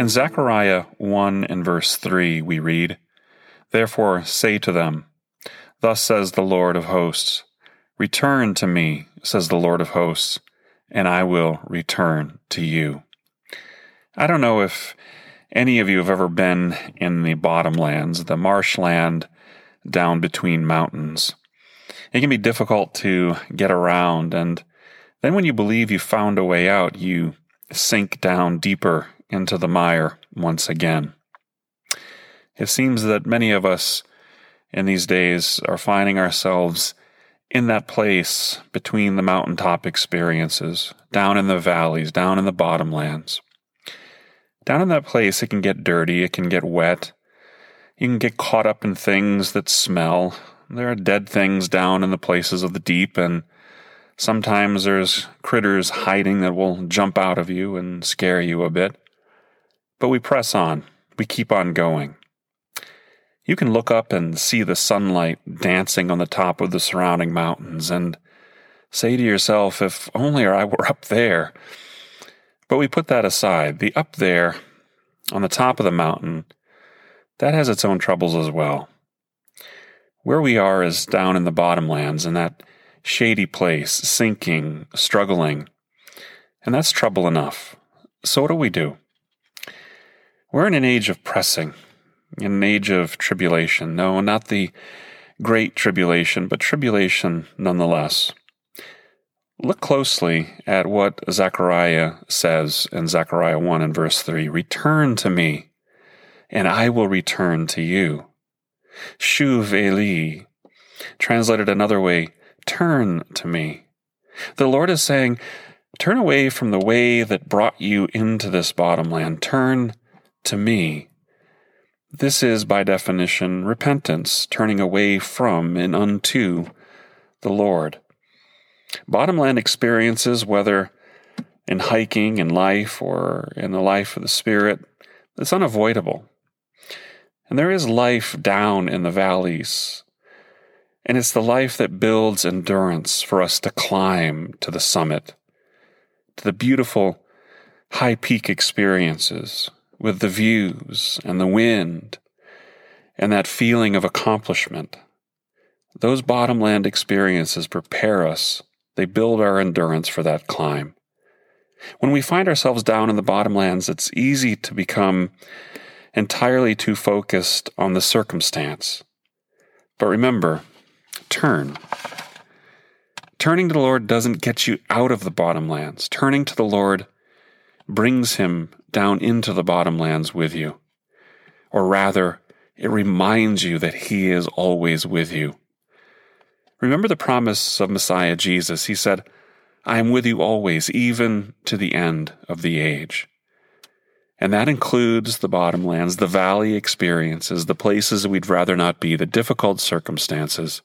In Zechariah 1 and verse 3 we read, "Therefore say to them, Thus says the Lord of hosts, Return to me, says the Lord of hosts, and I will return to you." I don't know if any of you have ever been in the bottomlands, the marshland down between mountains. It can be difficult to get around, and then when you believe you found a way out, you sink down deeper into the mire once again. It seems that many of us in these days are finding ourselves in that place between the mountaintop experiences, down in the valleys, down in the bottomlands. Down in that place, it can get dirty, it can get wet, you can get caught up in things that smell. There are dead things down in the places of the deep, and sometimes there's critters hiding that will jump out of you and scare you a bit. But we press on. We keep on going. You can look up and see the sunlight dancing on the top of the surrounding mountains and say to yourself, if only I were up there. But we put that aside. The up there, on the top of the mountain, that has its own troubles as well. Where we are is down in the bottomlands, in that shady place, sinking, struggling. And that's trouble enough. So what do? We're in an age of pressing, in an age of tribulation. No, not the great tribulation, but tribulation nonetheless. Look closely at what Zechariah says in Zechariah 1 and verse 3. Return to me, and I will return to you. Shuv Eli, translated another way, turn to me. The Lord is saying, turn away from the way that brought you into this bottomland. Turn to me. This is, by definition, repentance, turning away from and unto the Lord. Bottomland experiences, whether in hiking, in life, or in the life of the Spirit, it's unavoidable. And there is life down in the valleys. And it's the life that builds endurance for us to climb to the summit, to the beautiful high peak experiences with the views and the wind and that feeling of accomplishment. Those bottomland experiences prepare us. They build our endurance for that climb. When we find ourselves down in the bottomlands, it's easy to become entirely too focused on the circumstance. But remember, turn. Turning to the Lord doesn't get you out of the bottomlands. Turning to the Lord brings him down into the bottomlands with you. Or rather, it reminds you that he is always with you. Remember the promise of Messiah Jesus. He said, I am with you always, even to the end of the age. And that includes the bottomlands, the valley experiences, the places that we'd rather not be, the difficult circumstances.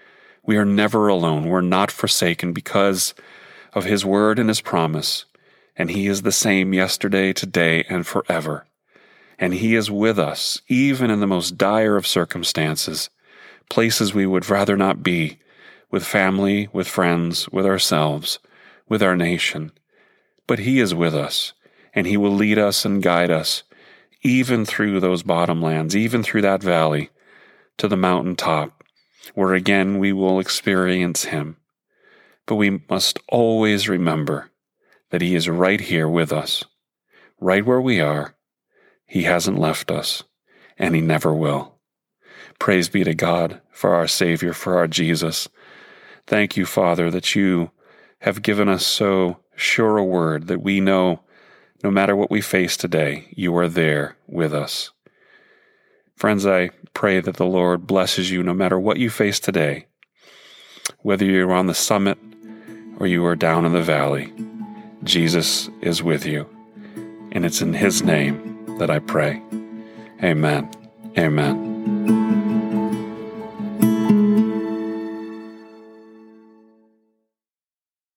We are never alone. We're not forsaken because of his word and his promise. And he is the same yesterday, today, and forever. And he is with us, even in the most dire of circumstances, places we would rather not be, with family, with friends, with ourselves, with our nation. But he is with us, and he will lead us and guide us, even through those bottomlands, even through that valley, to the mountaintop, where again we will experience him. But we must always remember that he is right here with us, right where we are. He hasn't left us, and he never will. Praise be to God for our Savior, for our Jesus. Thank you, Father, that you have given us so sure a word that we know no matter what we face today, you are there with us. Friends, I pray that the Lord blesses you no matter what you face today, whether you're on the summit or you are down in the valley. Jesus is with you, and it's in his name that I pray. Amen. Amen.